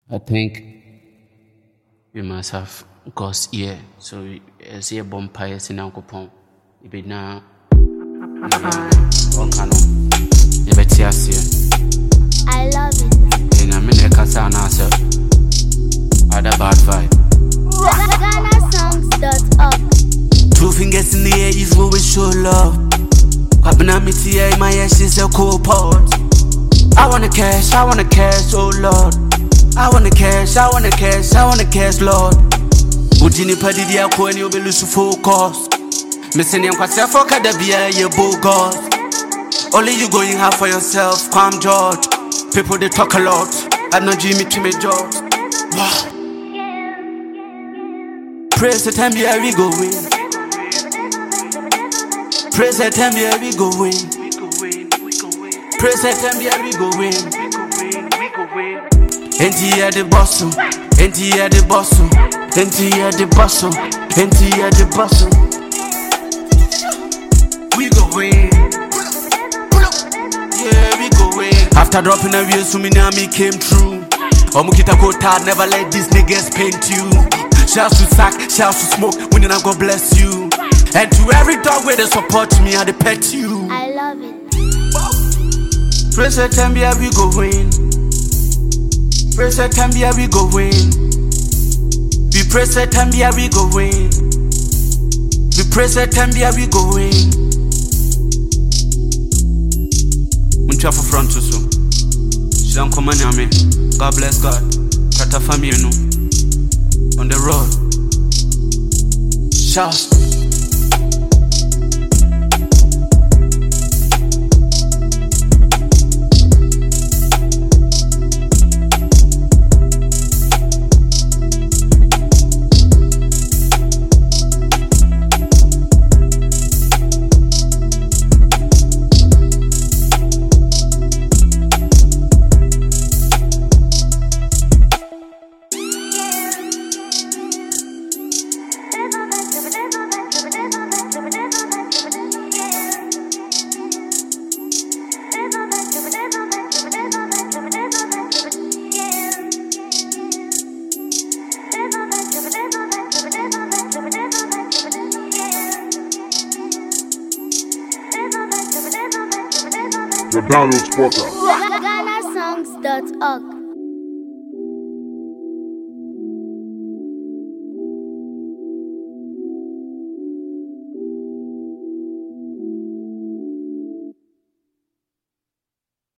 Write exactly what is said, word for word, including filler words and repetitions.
I think we must have God's ear. So as a bumpire in Uncle Pong, you be now one canon. You bet yes, I love it. in a minute, Casana, sir. Other bad vibe. Ghana songs dot org. Two fingers in the air is what we show love. Kwabinamiti, my ass is a cool pot. I wanna cash, I wanna cash, oh Lord. I wanna cash, I wanna cash, I wanna cash, Lord. Ujini padidi ya kweni obelusu focus. Missing yam kwa sefo kadabia ye bogus. Only you going half for yourself, calm George. People they talk a lot, I know Jimmy to me George. Wow. Praise the time, yeah we going. Praise the time, yeah we going. Praise the time, yeah we going. Enti ya the boss, enti ya the boss, enti ya the boss, enti ya the boss. We go win. Yeah, we go win. After dropping a real tsunami came true. Omukita Kota, never let these niggas paint you. Shouts to sack, shouts to smoke, winning and God bless you. And to every dog where they support me and they pet you. I love it. Praise the time, yeah, we go win. Praise the time, yeah, we go win. We praise the time, yeah, we go win. We praise the time, yeah, we go win. Muncha for front to so. Shan come on, me. God bless God. Kata family, no. On the road. Shout. The Download Spotter. Ghana songs dot org.